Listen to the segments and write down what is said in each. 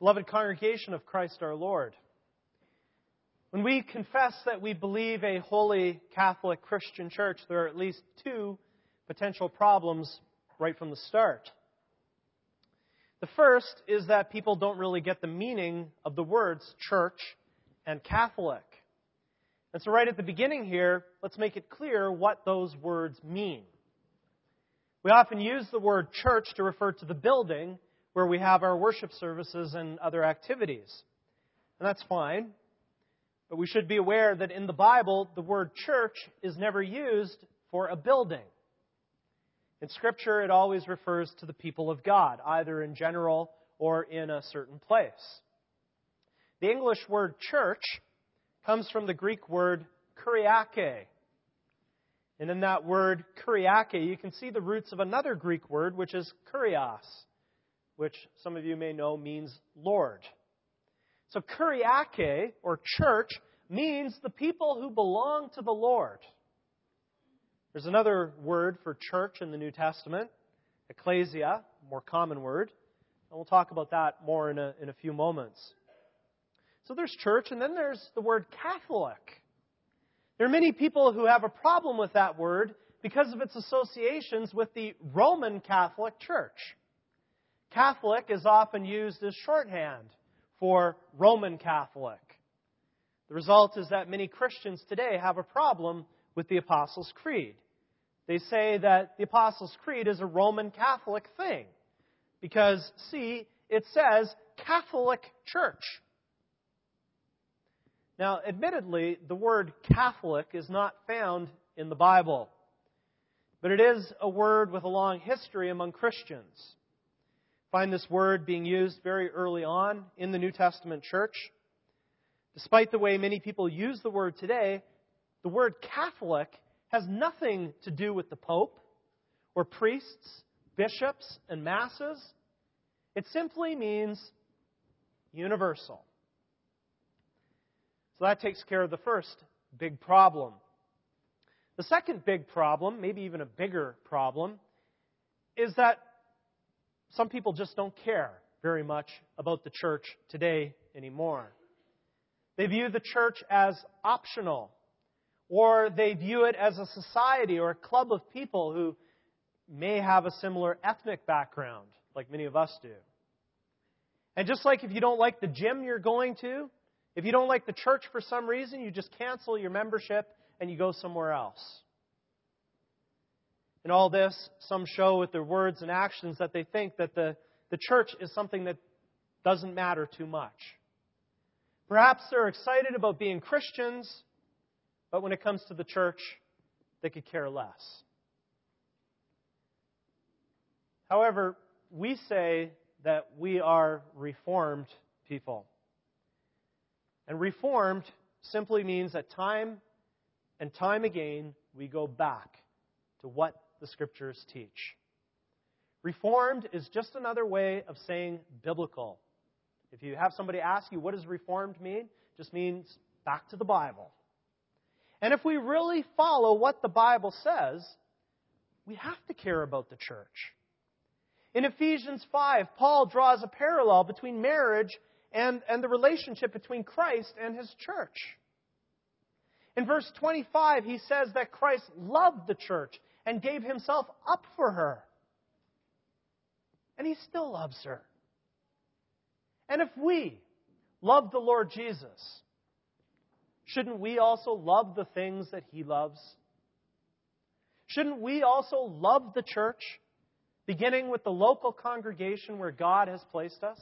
Beloved congregation of Christ our Lord, when we confess that we believe a holy Catholic Christian church, there are at least two potential problems right from the start. The first is that people don't really get the meaning of the words church and Catholic. And so right at the beginning here, let's make it clear what those words mean. We often use the word church to refer to the building where we have our worship services and other activities. And that's fine. But we should be aware that in the Bible, the word church is never used for a building. In Scripture, it always refers to the people of God, either in general or in a certain place. The English word church comes from the Greek word kuriake. And in that word kuriake, you can see the roots of another Greek word, which is kurios, which some of you may know means Lord. So kuriake, or church, means the people who belong to the Lord. There's another word for church in the New Testament, ecclesia, a more common word. And we'll talk about that more in a few moments. So there's church, and then there's the word Catholic. There are many people who have a problem with that word because of its associations with the Roman Catholic Church. Catholic is often used as shorthand for Roman Catholic. The result is that many Christians today have a problem with the Apostles' Creed. They say that the Apostles' Creed is a Roman Catholic thing because, see, it says Catholic Church. Now, admittedly, the word Catholic is not found in the Bible, but it is a word with a long history among Christians. Find this word being used very early on in the New Testament church. Despite the way many people use the word today, the word Catholic has nothing to do with the Pope or priests, bishops, and masses. It simply means universal. So that takes care of the first big problem. The second big problem, maybe even a bigger problem, is that some people just don't care very much about the church today anymore. They view the church as optional, or they view it as a society or a club of people who may have a similar ethnic background, like many of us do. And just like if you don't like the gym you're going to, if you don't like the church for some reason, you just cancel your membership and you go somewhere else. In all this, some show with their words and actions that they think that the church is something that doesn't matter too much. Perhaps they're excited about being Christians, but when it comes to the church, they could care less. However, we say that we are Reformed people. And Reformed simply means that time and time again, we go back to what the Scriptures teach. Reformed is just another way of saying biblical. If you have somebody ask you, what does Reformed mean? It just means back to the Bible. And if we really follow what the Bible says, we have to care about the church. In Ephesians 5, Paul draws a parallel between marriage and the relationship between Christ and His church. In verse 25, he says that Christ loved the church and gave Himself up for her. And He still loves her. And if we love the Lord Jesus, shouldn't we also love the things that He loves? Shouldn't we also love the church, beginning with the local congregation where God has placed us?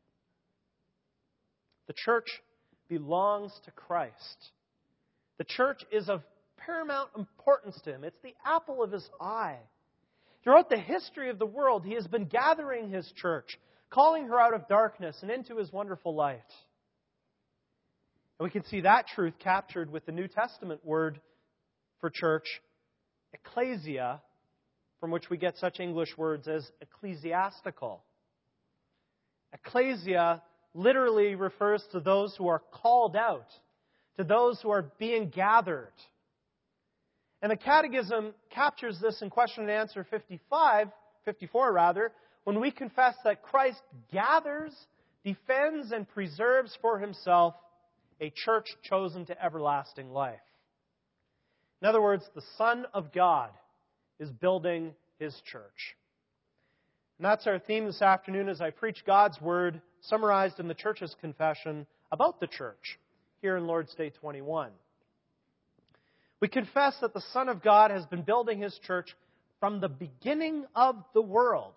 The church belongs to Christ. The church is of paramount importance to Him. It's the apple of His eye. Throughout the history of the world, He has been gathering His church, calling her out of darkness and into His wonderful light. And we can see that truth captured with the New Testament word for church, ecclesia, from which we get such English words as ecclesiastical. Ecclesia literally refers to those who are called out, to those who are being gathered. And the Catechism captures this in question and answer 54, when we confess that Christ gathers defends and preserves for himself a church chosen to everlasting life. In other words, the Son of God is building his church. And that's our theme this afternoon as I preach God's Word, summarized in the church's confession about the church, here in Lord's Day 21. We confess that the Son of God has been building his church from the beginning of the world.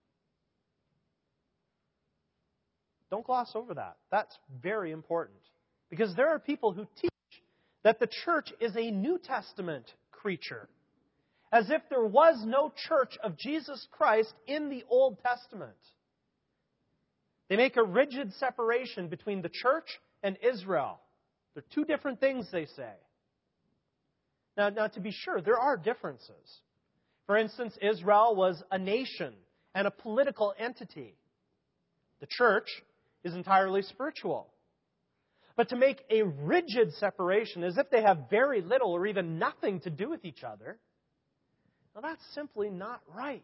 Don't gloss over that. That's very important. Because there are people who teach that the church is a New Testament creature, as if there was no church of Jesus Christ in the Old Testament. They make a rigid separation between the church and Israel. They're two different things, they say. Now, to be sure, there are differences. For instance, Israel was a nation and a political entity. The church is entirely spiritual. But to make a rigid separation, as if they have very little or even nothing to do with each other, well, that's simply not right.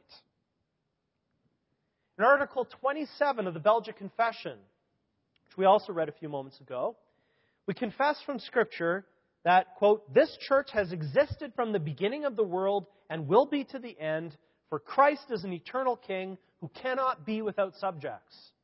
In Article 27 of the Belgic Confession, which we also read a few moments ago, we confess from Scripture that, quote, "This church has existed from the beginning of the world and will be to the end, for Christ is an eternal King who cannot be without subjects."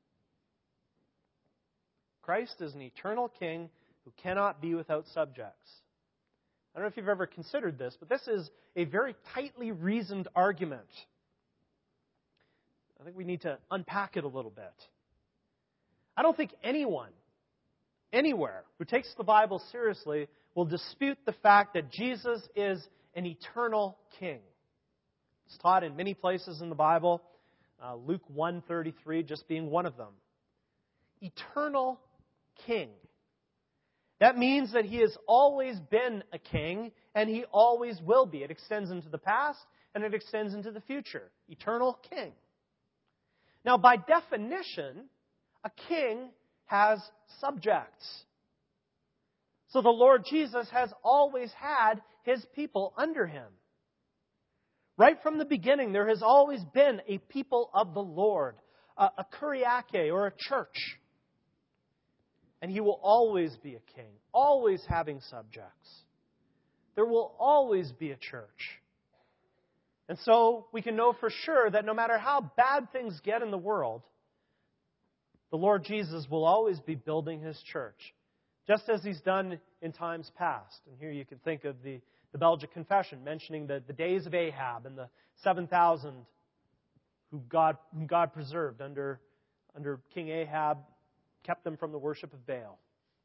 Christ is an eternal King who cannot be without subjects. I don't know if you've ever considered this, but this is a very tightly reasoned argument. I think we need to unpack it a little bit. I don't think anyone, anywhere, who takes the Bible seriously will dispute the fact that Jesus is an eternal King. It's taught in many places in the Bible, Luke 1:33 just being one of them. Eternal King. That means that he has always been a king, and he always will be. It extends into the past, and it extends into the future. Eternal King. Now, by definition, a king has subjects. So the Lord Jesus has always had his people under him. Right from the beginning, there has always been a people of the Lord, a kuriake, or a church. And he will always be a king, always having subjects. There will always be a church. And so we can know for sure that no matter how bad things get in the world, the Lord Jesus will always be building his church, just as he's done in times past. And here you can think of the Belgic Confession mentioning the days of Ahab and the 7,000 whom God preserved under King Ahab, kept them from the worship of Baal.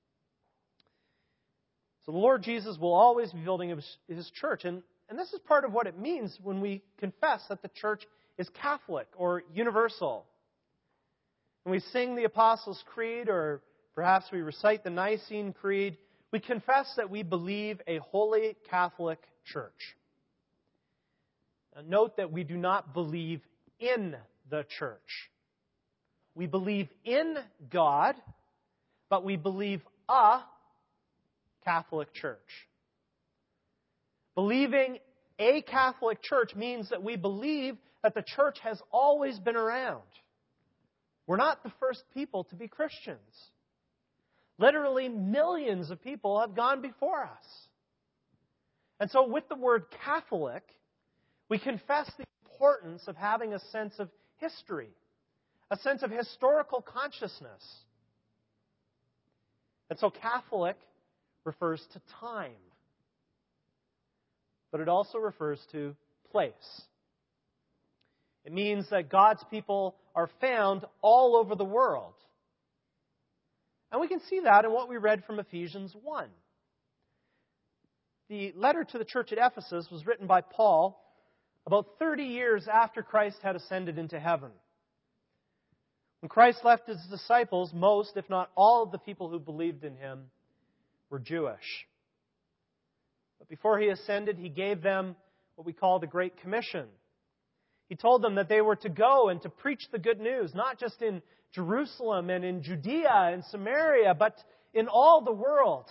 So the Lord Jesus will always be building his church. And this is part of what it means when we confess that the church is Catholic or universal. When we sing the Apostles' Creed, or perhaps we recite the Nicene Creed, we confess that we believe a holy Catholic church. Now, note that we do not believe in the church. We believe in God, but we believe a Catholic church. Believing a Catholic church means that we believe that the church has always been around. We're not the first people to be Christians. Literally millions of people have gone before us. And so with the word Catholic, we confess the importance of having a sense of history, a sense of historical consciousness. And so Catholic refers to time. But it also refers to place. It means that God's people are found all over the world. And we can see that in what we read from Ephesians 1. The letter to the church at Ephesus was written by Paul about 30 years after Christ had ascended into heaven. When Christ left his disciples, most, if not all, of the people who believed in him were Jewish. But before he ascended, he gave them what we call the Great Commission. He told them that they were to go and to preach the good news, not just in Jerusalem and in Judea and Samaria, but in all the world.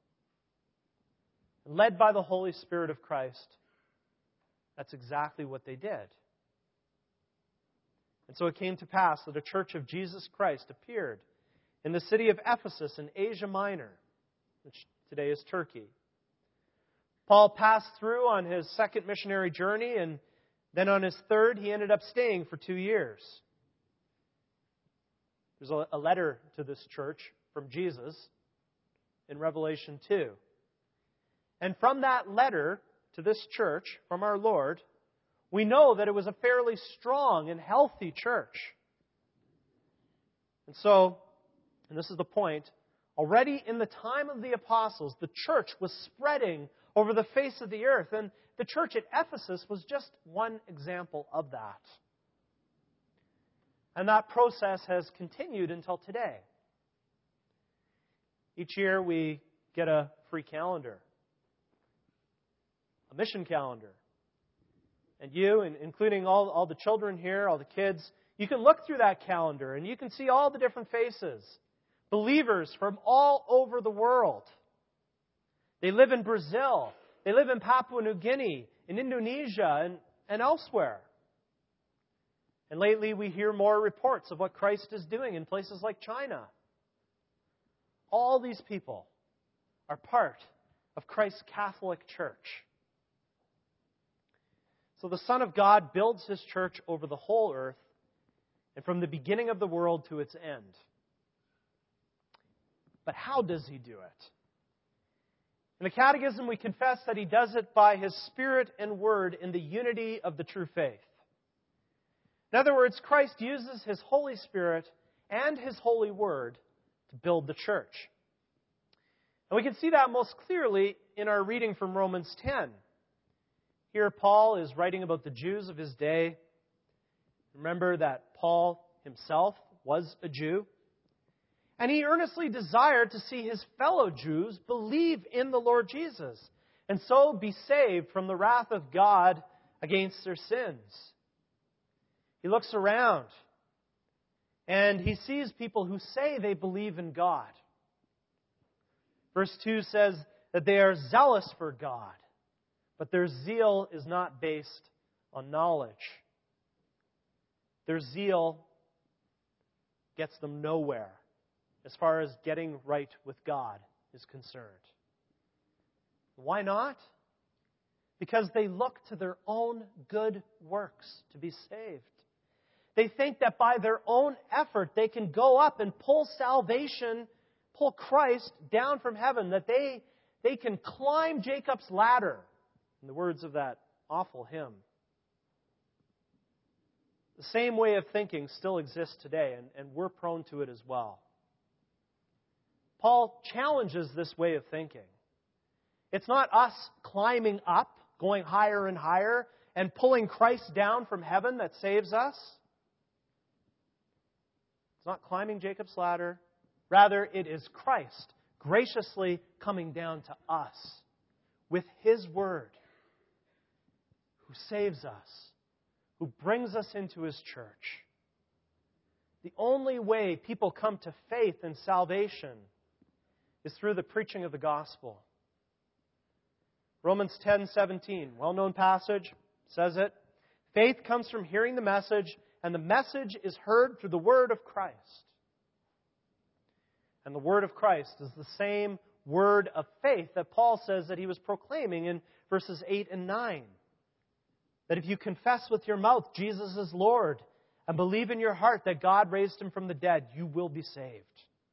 And led by the Holy Spirit of Christ, that's exactly what they did. And so it came to pass that a church of Jesus Christ appeared in the city of Ephesus in Asia Minor, which today is Turkey. Paul passed through on his second missionary journey, and then on his third, he ended up staying for 2 years. There's a letter to this church from Jesus in Revelation 2. And from that letter to this church from our Lord, we know that it was a fairly strong and healthy church. And so, and this is the point, already in the time of the apostles, the church was spreading over the face of the earth. And the church at Ephesus was just one example of that. And that process has continued until today. Each year we get a free calendar, a mission calendar. And you, including all the children here, all the kids, you can look through that calendar and you can see all the different faces. Believers from all over the world. They live in Brazil. They live in Papua New Guinea, in Indonesia, and elsewhere. And lately we hear more reports of what Christ is doing in places like China. All these people are part of Christ's Catholic Church. So the Son of God builds His church over the whole earth and from the beginning of the world to its end. But how does He do it? In the Catechism, we confess that He does it by His Spirit and Word in the unity of the true faith. In other words, Christ uses His Holy Spirit and His Holy Word to build the church. And we can see that most clearly in our reading from Romans 10. Here Paul is writing about the Jews of his day. Remember that Paul himself was a Jew. And he earnestly desired to see his fellow Jews believe in the Lord Jesus and so be saved from the wrath of God against their sins. He looks around and he sees people who say they believe in God. Verse 2 says that they are zealous for God, but their zeal is not based on knowledge. Their zeal gets them nowhere as far as getting right with God is concerned. Why not? Because they look to their own good works to be saved. They think that by their own effort they can go up and pull salvation, pull Christ down from heaven, that they can climb Jacob's ladder, in the words of that awful hymn. The same way of thinking still exists today, and we're prone to it as well. Paul challenges this way of thinking. It's not us climbing up, going higher and higher, and pulling Christ down from heaven that saves us. It's not climbing Jacob's ladder. Rather, it is Christ graciously coming down to us with His Word, who saves us, who brings us into His church. The only way people come to faith and salvation is through the preaching of the gospel. Romans 10:17, well-known passage, says it. Faith comes from hearing the message, and the message is heard through the word of Christ. And the word of Christ is the same word of faith that Paul says that he was proclaiming in verses 8 and 9. That if you confess with your mouth Jesus is Lord and believe in your heart that God raised Him from the dead, you will be saved.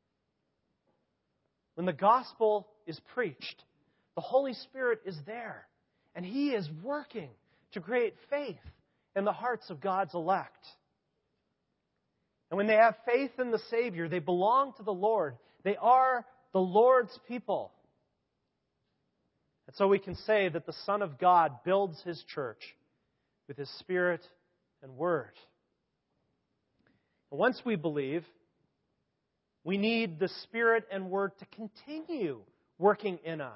When the gospel is preached, the Holy Spirit is there, and He is working to create faith in the hearts of God's elect. And when they have faith in the Savior, they belong to the Lord. They are the Lord's people. And so we can say that the Son of God builds His church with His Spirit and Word. And once we believe, we need the Spirit and Word to continue working in us.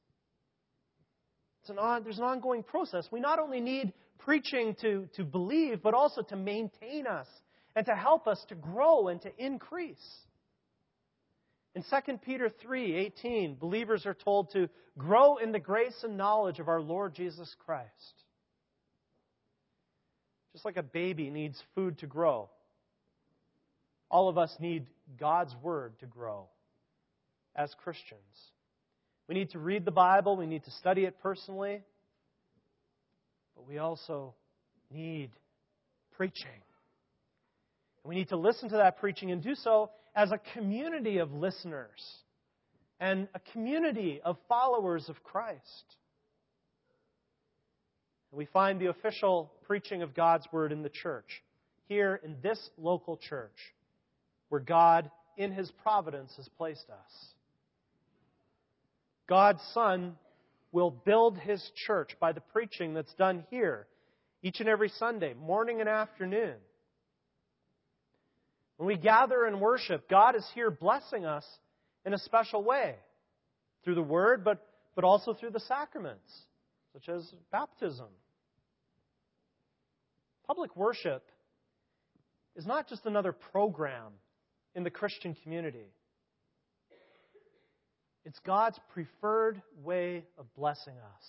There's an ongoing process. We not only need preaching to believe, but also to maintain us and to help us to grow and to increase. In 2 Peter 3:18, believers are told to grow in the grace and knowledge of our Lord Jesus Christ. Just like a baby needs food to grow. All of us need God's Word to grow as Christians. We need to read the Bible. We need to study it personally. But we also need preaching. And we need to listen to that preaching and do so as a community of listeners and a community of followers of Christ. We find the official preaching of God's Word in the church, here in this local church, where God, in His providence, has placed us. God's Son will build His church by the preaching that's done here each and every Sunday, morning and afternoon. When we gather and worship, God is here blessing us in a special way through the Word, but also through the sacraments, such as baptism. Public worship is not just another program in the Christian community. It's God's preferred way of blessing us.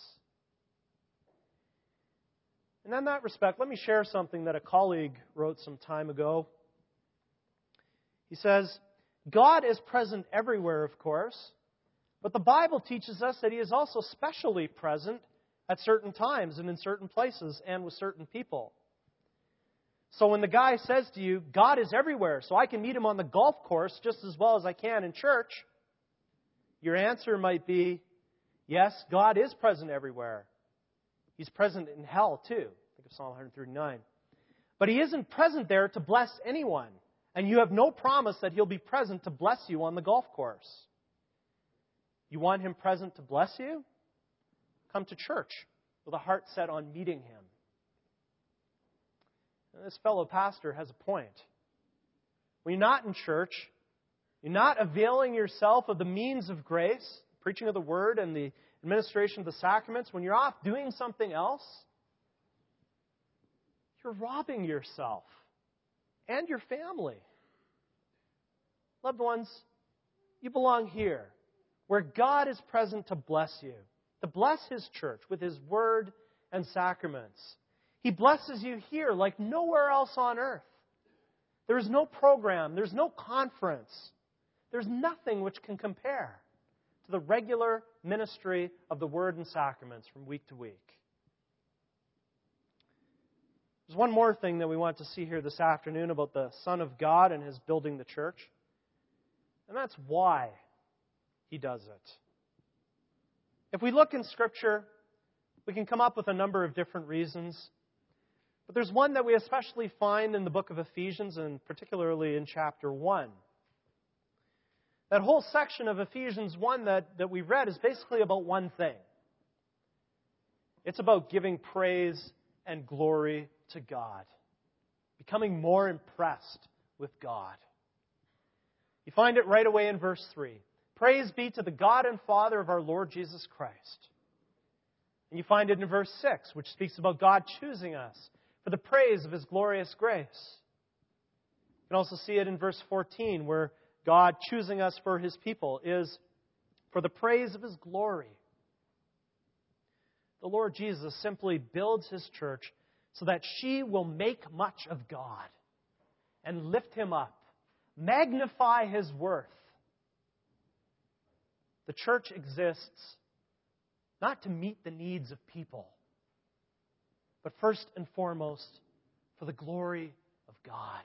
And in that respect, let me share something that a colleague wrote some time ago. He says, God is present everywhere, of course, but the Bible teaches us that He is also specially present at certain times and in certain places and with certain people. So when the guy says to you, God is everywhere, so I can meet Him on the golf course just as well as I can in church, your answer might be, yes, God is present everywhere. He's present in hell too. Think of Psalm 139. But He isn't present there to bless anyone. And you have no promise that He'll be present to bless you on the golf course. You want Him present to bless you? Come to church with a heart set on meeting Him. And this fellow pastor has a point. When you're not in church, you're not availing yourself of the means of grace, preaching of the Word and the administration of the sacraments, when you're off doing something else, you're robbing yourself and your family. Loved ones, you belong here, where God is present to bless you, to bless His church with His Word and sacraments. He blesses you here like nowhere else on earth. There is no program, there's no conference, there's nothing which can compare to the regular ministry of the Word and sacraments from week to week. There's one more thing that we want to see here this afternoon about the Son of God and His building the church. And that's why He does it. If we look in Scripture, we can come up with a number of different reasons. But there's one that we especially find in the book of Ephesians, and particularly in chapter 1. That whole section of Ephesians 1 that we read is basically about one thing. It's about giving praise and glory to God. Becoming more impressed with God. You find it right away in verse 3. Praise be to the God and Father of our Lord Jesus Christ. And you find it in verse 6, which speaks about God choosing us for the praise of His glorious grace. You can also see it in verse 14, where God choosing us for His people is for the praise of His glory. The Lord Jesus simply builds His church so that she will make much of God and lift Him up, magnify His worth. The church exists not to meet the needs of people, but first and foremost for the glory of God.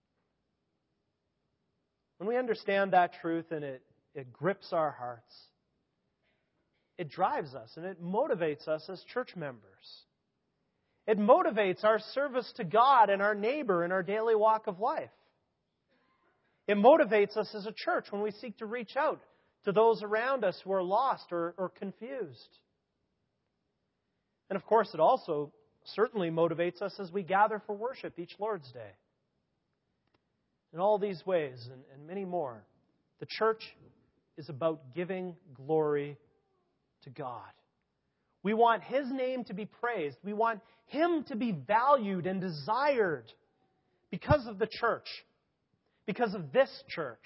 When we understand that truth and it grips our hearts, it drives us and it motivates us as church members. It motivates our service to God and our neighbor in our daily walk of life. It motivates us as a church when we seek to reach out to those around us who are lost or confused. And of course, it also certainly motivates us as we gather for worship each Lord's Day. In all these ways and many more, the church is about giving glory to God. We want His name to be praised. We want Him to be valued and desired because of the church, because of this church.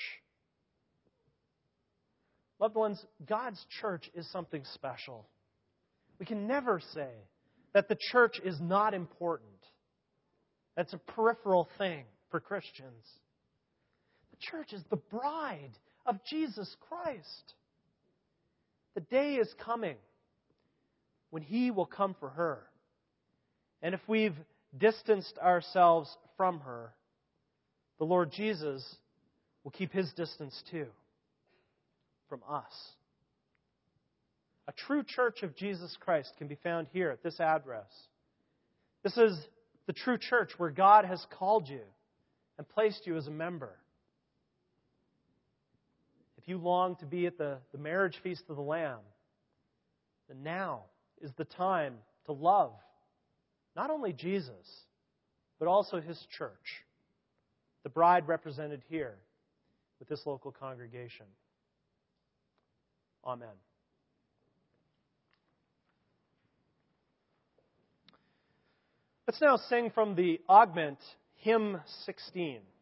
Loved ones, God's church is something special. We can never say that the church is not important. That's a peripheral thing for Christians. church is the bride of Jesus Christ. The day is coming when He will come for her. And if we've distanced ourselves from her, the Lord Jesus will keep His distance too from us. A true church of Jesus Christ can be found here at this address. This is the true church where God has called you and placed you as a member. If you long to be at the marriage feast of the Lamb, then now is the time to love not only Jesus, but also His church, the bride represented here with this local congregation. Amen. Let's now sing from the Augment, hymn 16.